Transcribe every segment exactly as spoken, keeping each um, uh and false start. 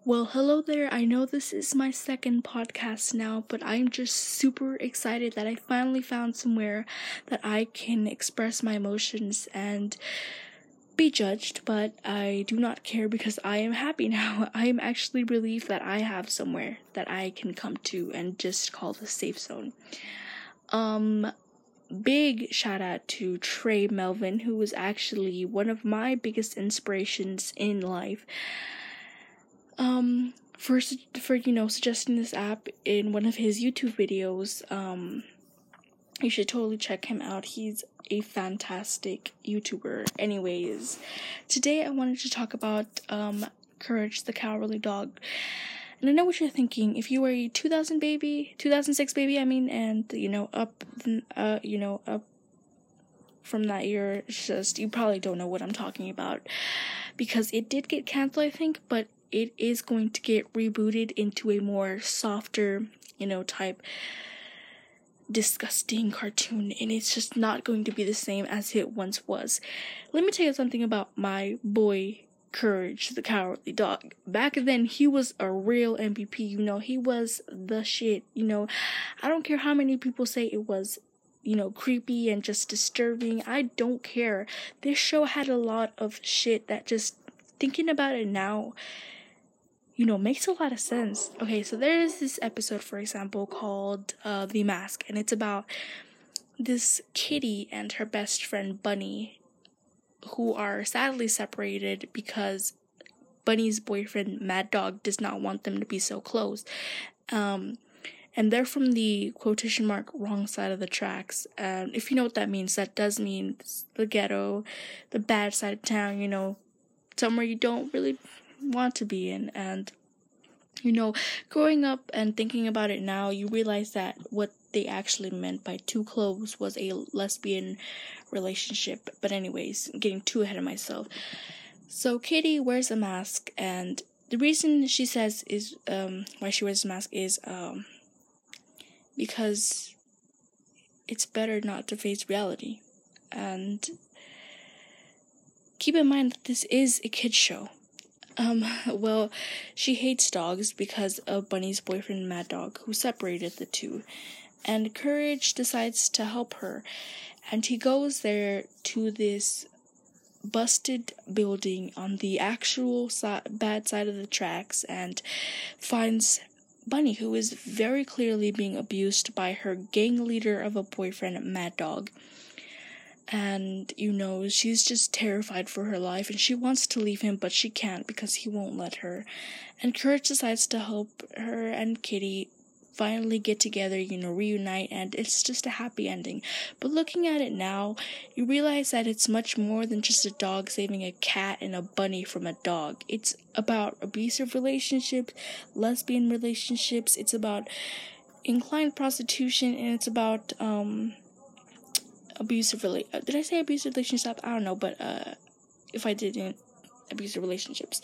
Well, hello there. I know this is my second podcast now, but I'm just super excited that I finally found somewhere that I can express my emotions and be judged, but I do not care because I am happy now. I am actually relieved that I have somewhere that I can come to and just call the safe zone. Um, big shout out to Trey Melvin, who was actually one of my biggest inspirations in life. Um, for, for, you know, suggesting this app in one of his YouTube videos. Um, you should totally check him out. He's a fantastic YouTuber. Anyways, today I wanted to talk about, um, Courage the Cowardly Dog. And I know what you're thinking. If you were a two thousand baby, two thousand six baby, I mean, and, you know, up, uh, you know, up from that year, it's just, you probably don't know what I'm talking about. Because it did get canceled, I think, but it is going to get rebooted into a more softer, you know, type disgusting cartoon, and it's just not going to be the same as it once was. Let me tell you something about my boy Courage the Cowardly Dog. Back then, he was a real M V P, you know, he was the shit, you know. I don't care how many people say it was, you know, creepy and just disturbing. I don't care. This show had a lot of shit that just, thinking about it now, you know, makes a lot of sense. Okay, so there is this episode, for example, called uh, The Mask, and it's about this kitty and her best friend Bunny, who are sadly separated because Bunny's boyfriend Mad Dog does not want them to be so close. Um, and they're from the quotation mark wrong side of the tracks. And if you know what that means, that does mean the ghetto, the bad side of town, you know, somewhere you don't really want to be in. And you know, growing up and thinking about it now, you realize that what they actually meant by too close was a lesbian relationship. But anyways, I'm getting too ahead of myself. So Kitty wears a mask, and the reason she says is um why she wears a mask is um because it's better not to face reality. And keep in mind that this is a kid's show. Um, well, she hates dogs because of Bunny's boyfriend Mad Dog, who separated the two. And Courage decides to help her. And he goes there to this busted building on the actual si- bad side of the tracks and finds Bunny, who is very clearly being abused by her gang leader of a boyfriend, Mad Dog. And, you know, she's just terrified for her life, and she wants to leave him, but she can't because he won't let her. And Courage decides to help her and Kitty finally get together, you know, reunite, and it's just a happy ending. But looking at it now, you realize that it's much more than just a dog saving a cat and a bunny from a dog. It's about abusive relationships, lesbian relationships, it's about inclined prostitution, and it's about, um... abusive rela- did I say abusive relationships? I don't know, but uh, if I didn't, abusive relationships.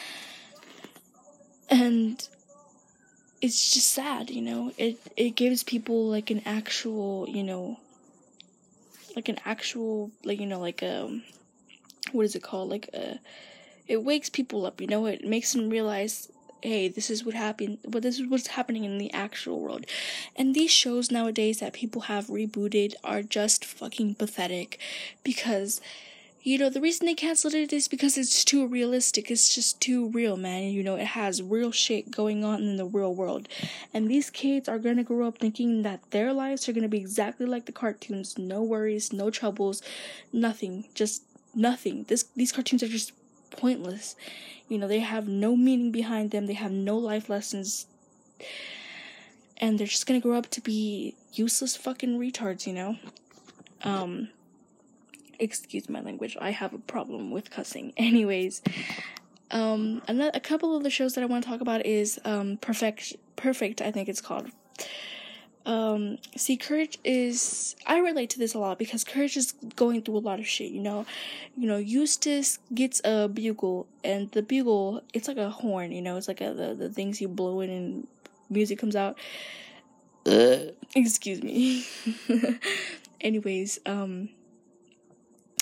And it's just sad, you know. It it gives people like an actual, you know, like an actual, like, you know, like um, what is it called? Like uh, it wakes people up, you know. It makes them realize, hey, this is what happened, but this is what's happening in the actual world. And these shows nowadays that people have rebooted are just fucking pathetic, because, you know, the reason they canceled it is because it's too realistic. It's just too real, man. You know, it has real shit going on in the real world. And these kids are gonna grow up thinking that their lives are gonna be exactly like the cartoons. No worries, no troubles, nothing, just nothing. This These cartoons are just pointless. You know, they have no meaning behind them. They have no life lessons. And they're just gonna grow up to be useless fucking retards, you know? Um, excuse my language. I have a problem with cussing. Anyways, um, another, a couple of the shows that I want to talk about is, um, Perfect, Perfect, I think it's called. Um, see, Courage is, I relate to this a lot because Courage is going through a lot of shit, you know, you know, Eustace gets a bugle, and the bugle, it's like a horn, you know, it's like a, the, the things you blow in and music comes out, uh, excuse me, anyways, um,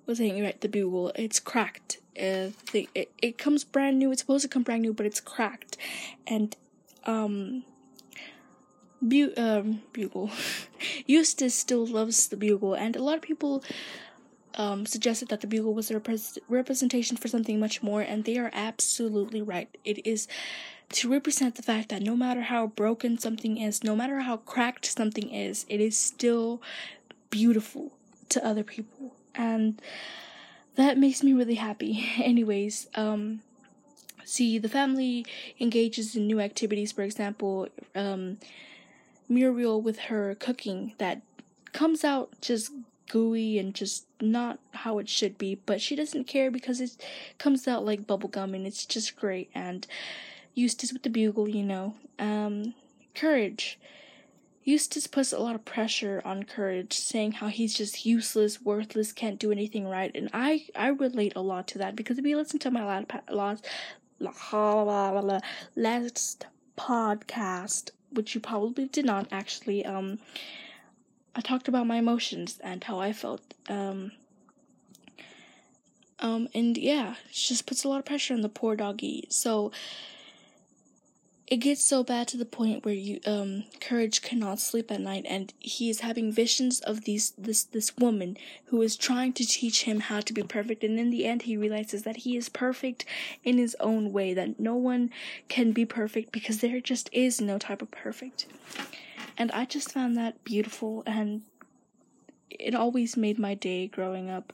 was saying, right, the Bugle, it's cracked. Uh, the, it, it comes brand new. It's supposed to come brand new, but it's cracked. And, um, Bu- um, Bugle. Eustace still loves the Bugle, and a lot of people um, suggested that the Bugle was a rep- representation for something much more, and they are absolutely right. It is to represent the fact that no matter how broken something is, no matter how cracked something is, it is still beautiful to other people, and that makes me really happy. Anyways, um, see, the family engages in new activities. For example, um, Muriel with her cooking that comes out just gooey and just not how it should be, but she doesn't care because it comes out like bubblegum and it's just great. And Eustace with the Bugle, you know. Um, Courage. Eustace puts a lot of pressure on Courage, saying how he's just useless, worthless, can't do anything right, and I, I relate a lot to that, because if you listen to my last, last, last podcast, which you probably did not actually, um, I talked about my emotions and how I felt, um, um, and yeah, it just puts a lot of pressure on the poor doggy, so it gets so bad to the point where you, um, Courage cannot sleep at night, and he is having visions of these, this, this woman who is trying to teach him how to be perfect, and in the end he realizes that he is perfect in his own way, that no one can be perfect because there just is no type of perfect. And I just found that beautiful, and it always made my day growing up.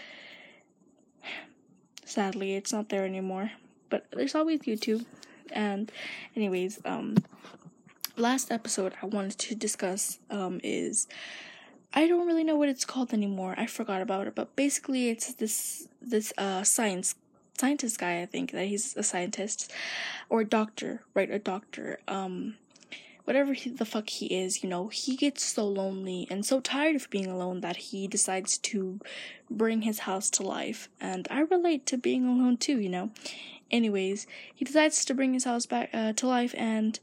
Sadly, it's not there anymore, but there's always YouTube. And anyways, um, last episode I wanted to discuss, um, is, I don't really know what it's called anymore. I forgot about it, but basically it's this, this, uh, science, scientist guy, I think, that he's a scientist, or a doctor, right, a doctor, um, whatever he, the fuck he is, you know, he gets so lonely and so tired of being alone that he decides to bring his house to life, and I relate to being alone too, you know. Anyways, he decides to bring his house back uh, to life, and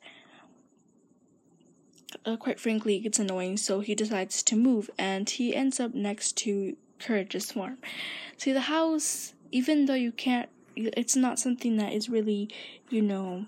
uh, quite frankly, it gets annoying, so he decides to move, and he ends up next to Courage's farm. See, the house, even though you can't, it's not something that is really, you know,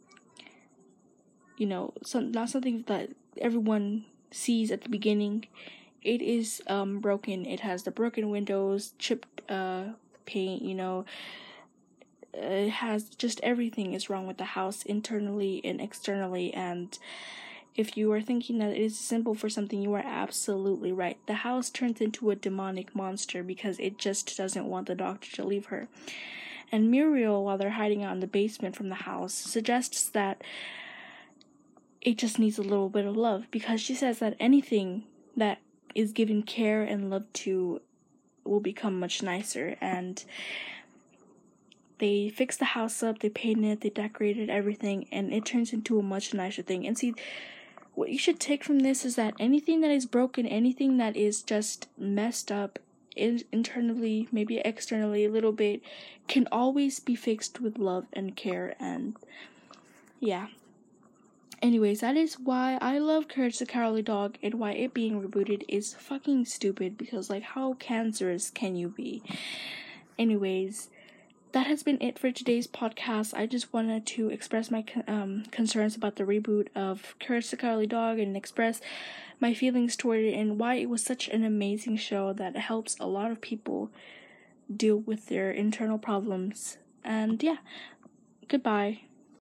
you know, some, not something that everyone sees at the beginning. It is um, broken. It has the broken windows, chipped uh, paint, you know. It has just everything is wrong with the house, internally and externally, and if you are thinking that it is simple for something, you are absolutely right. The house turns into a demonic monster because it just doesn't want the doctor to leave her. And Muriel, while they're hiding out in the basement from the house, suggests that it just needs a little bit of love, because she says that anything that is given care and love to will become much nicer. And they fix the house up, they painted it, they decorated everything, and it turns into a much nicer thing. And see, what you should take from this is that anything that is broken, anything that is just messed up in- internally, maybe externally a little bit, can always be fixed with love and care. And yeah. Anyways, that is why I love Courage the Cowardly Dog, and why it being rebooted is fucking stupid, because, like, how cancerous can you be? Anyways, that has been it for today's podcast. I just wanted to express my um, concerns about the reboot of Courage the Cowardly Dog, and express my feelings toward it, and why it was such an amazing show that helps a lot of people deal with their internal problems. And yeah, goodbye.